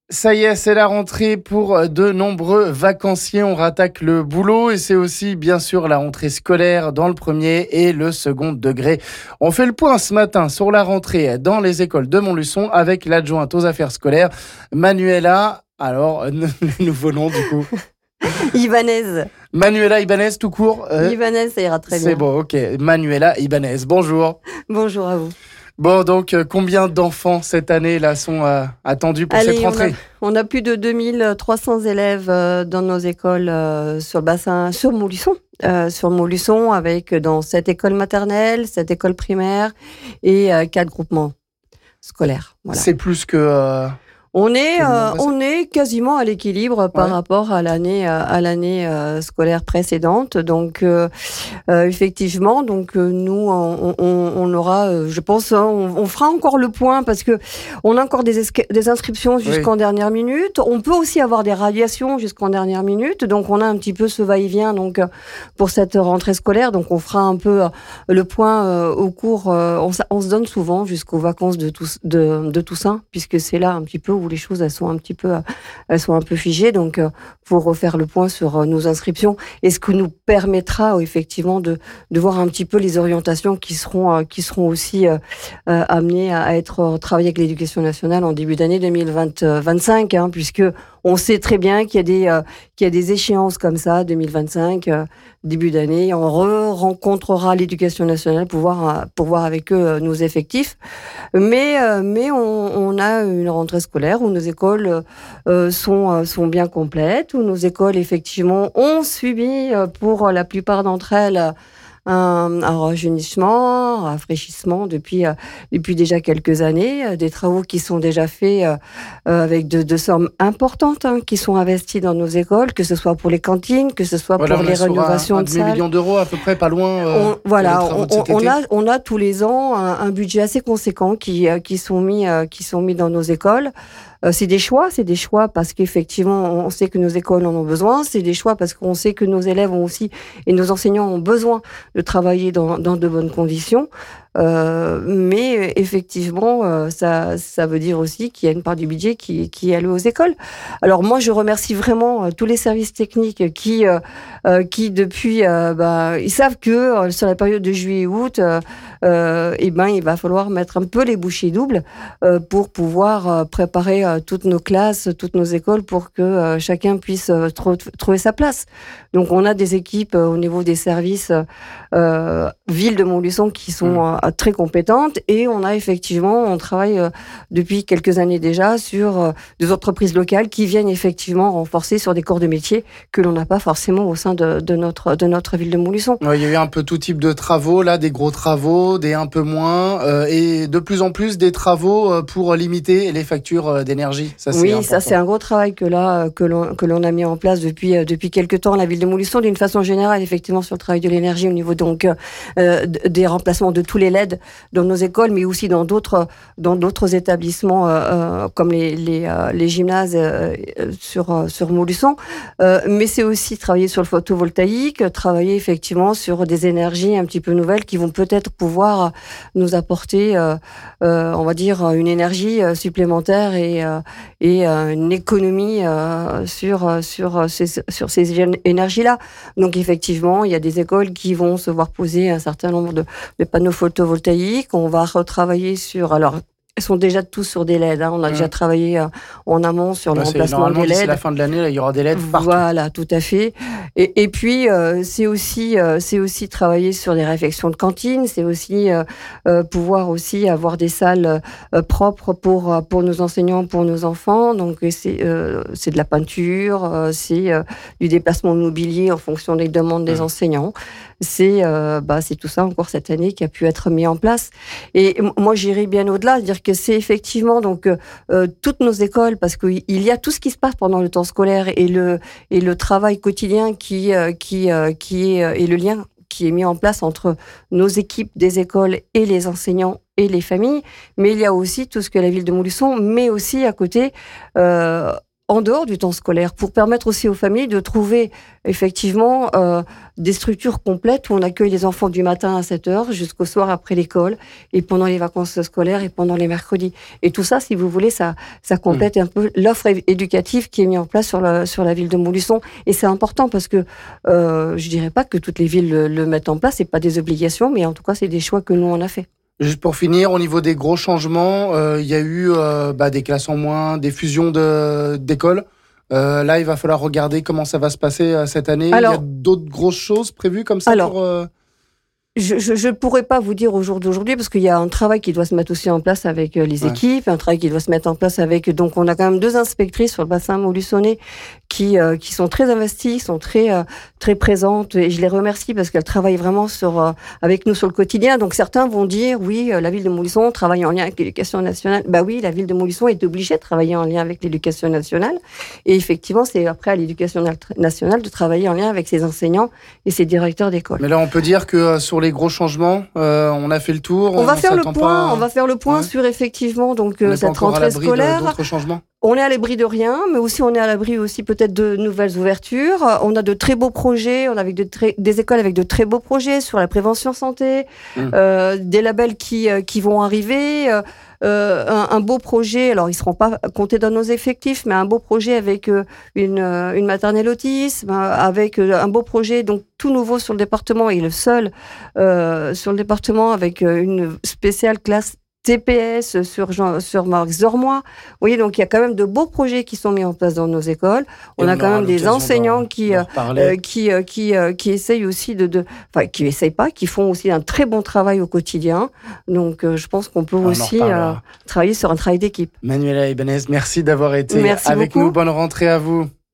Ça y est, c'est la rentrée pour de nombreux vacanciers. On rattaque le boulot et c'est aussi bien sûr la rentrée scolaire dans le premier et le second degré. On fait le point ce matin sur la rentrée dans les écoles de Montluçon avec l'adjointe aux affaires scolaires, Manuela. Alors, le nouveau nom du coup. Ibanez. Manuela Ibanez tout court. Ibanez, ça ira très bien. C'est bon, ok. Manuela Ibanez, bonjour. Bonjour à vous. Bon, donc, combien d'enfants cette année là sont attendus pour cette rentrée ? On a plus de 2300 élèves dans nos écoles sur le bassin, sur Montluçon, avec dans 7 écoles maternelles, 7 écoles primaires et 4 groupements scolaires. Voilà. C'est plus que... On est quasiment à l'équilibre par rapport à l'année scolaire précédente. Donc effectivement, nous on aura, je pense, on fera encore le point parce que on a encore des inscriptions jusqu'en dernière minute. On peut aussi avoir des radiations jusqu'en dernière minute. Donc on a un petit peu ce va-et-vient donc pour cette rentrée scolaire. Donc on fera un peu le point au cours. On se donne souvent jusqu'aux vacances de Toussaint, puisque c'est là un petit peu où les choses elles sont un peu figées, donc pour refaire le point sur nos inscriptions et ce que nous permettra effectivement de voir un petit peu les orientations qui seront aussi amenées à être travaillées avec l'éducation nationale en début d'année 2025, puisque on sait très bien qu'il y a des échéances comme ça, 2025, début d'année. On rencontrera l'éducation nationale pour voir avec eux nos effectifs. Mais on a une rentrée scolaire où nos écoles sont bien complètes, où nos écoles, effectivement, ont subi, pour la plupart d'entre elles, un rajeunissement, un rafraîchissement depuis déjà quelques années, des travaux qui sont déjà faits avec de sommes importantes qui sont investies dans nos écoles, que ce soit pour les cantines, que ce soit pour les rénovations de salles. 1 million d'euros à peu près, pas loin. On a tous les ans un budget assez conséquent qui sont mis dans nos écoles. C'est des choix parce qu'effectivement, on sait que nos écoles en ont besoin. C'est des choix parce qu'on sait que nos élèves ont aussi et nos enseignants ont besoin de travailler dans de bonnes conditions. Mais effectivement, ça veut dire aussi qu'il y a une part du budget qui est allouée aux écoles. Alors moi, je remercie vraiment tous les services techniques qui depuis, ils savent que sur la période de juillet et août, il va falloir mettre un peu les bouchées doubles pour pouvoir préparer toutes nos classes, toutes nos écoles pour que chacun puisse trouver sa place. Donc on a des équipes au niveau des services ville de Montluçon qui sont très compétentes et on travaille depuis quelques années déjà sur des entreprises locales qui viennent effectivement renforcer sur des corps de métier que l'on n'a pas forcément au sein de notre ville de Montluçon. Ouais, il y a eu un peu tout type de travaux là, des gros travaux, des un peu moins et de plus en plus des travaux pour limiter les factures d'énergie. Ça, c'est un gros travail que l'on a mis en place depuis quelques temps à la ville de Montluçon, d'une façon générale effectivement sur le travail de l'énergie au niveau donc des remplacements de tous les LED dans nos écoles, mais aussi dans d'autres établissements comme les gymnases sur Montluçon. Mais c'est aussi travailler sur le photovoltaïque, travailler effectivement sur des énergies un petit peu nouvelles qui vont peut-être pouvoir nous apporter, on va dire, une énergie supplémentaire et une économie sur ces énergies-là. Donc effectivement, il y a des écoles qui vont se voir poser un certain nombre de panneaux photovoltaïques. On va retravailler sur... Alors, elles sont déjà tous sur des LED. On a déjà travaillé en amont sur le remplacement des LED. D'ici la fin de l'année, il y aura des LED partout. Voilà, tout à fait. Et puis, c'est aussi travailler sur des réfections de cantine. C'est aussi pouvoir aussi avoir des salles propres pour nos enseignants, pour nos enfants. Donc, c'est de la peinture, c'est du déplacement de mobilier en fonction des demandes des enseignants. C'est tout ça encore cette année qui a pu être mis en place. Et moi, j'irai bien au-delà, dire que c'est effectivement donc toutes nos écoles, parce qu'il y a tout ce qui se passe pendant le temps scolaire et le travail quotidien qui est et le lien qui est mis en place entre nos équipes des écoles et les enseignants et les familles. Mais il y a aussi tout ce que la ville de Montluçon met aussi à côté en dehors du temps scolaire, pour permettre aussi aux familles de trouver effectivement des structures complètes où on accueille les enfants du matin à 7h jusqu'au soir après l'école, et pendant les vacances scolaires et pendant les mercredis. Et tout ça, si vous voulez, ça complète un peu l'offre éducative qui est mise en place sur la ville de Montluçon. Et c'est important parce que je dirais pas que toutes les villes le mettent en place, c'est pas des obligations, mais en tout cas, c'est des choix que nous on a fait. Juste pour finir, au niveau des gros changements, il y a eu des classes en moins, des fusions d'écoles. Là, il va falloir regarder comment ça va se passer cette année. Alors, il y a d'autres grosses choses prévues comme ça Je ne pourrais pas vous dire au jour d'aujourd'hui parce qu'il y a un travail qui doit se mettre aussi en place avec les équipes, un travail qui doit se mettre en place avec... Donc, on a quand même 2 inspectrices sur le bassin montluçonnais qui sont très investies, sont très présentes, et je les remercie parce qu'elles travaillent vraiment avec nous sur le quotidien. Donc, certains vont dire, oui, la ville de Montluçon travaille en lien avec l'éducation nationale. Bah oui, la ville de Montluçon est obligée de travailler en lien avec l'éducation nationale. Et effectivement, c'est après à l'éducation nationale de travailler en lien avec ses enseignants et ses directeurs d'école. Mais là, on peut dire que sur les gros changements, on a fait le tour. On va faire le point sur effectivement donc cette rentrée scolaire. D'autres changements. On est à l'abri de rien, mais aussi on est à l'abri aussi peut-être de nouvelles ouvertures. On a de très beaux projets, on a des écoles avec de très beaux projets sur la prévention santé, des labels qui vont arriver. Un beau projet, alors ils seront pas comptés dans nos effectifs, mais un beau projet avec une maternelle autisme, avec un beau projet donc tout nouveau sur le département et le seul sur le département avec une spéciale classe TPS sur Marc Zormois. Vous voyez, donc il y a quand même de beaux projets qui sont mis en place dans nos écoles. On a quand même des enseignants qui essayent aussi qui essayent pas, qui font aussi un très bon travail au quotidien. Donc je pense qu'on peut aussi travailler sur un travail d'équipe. Manuela Ibanez, merci d'avoir été avec nous. Bonne rentrée à vous.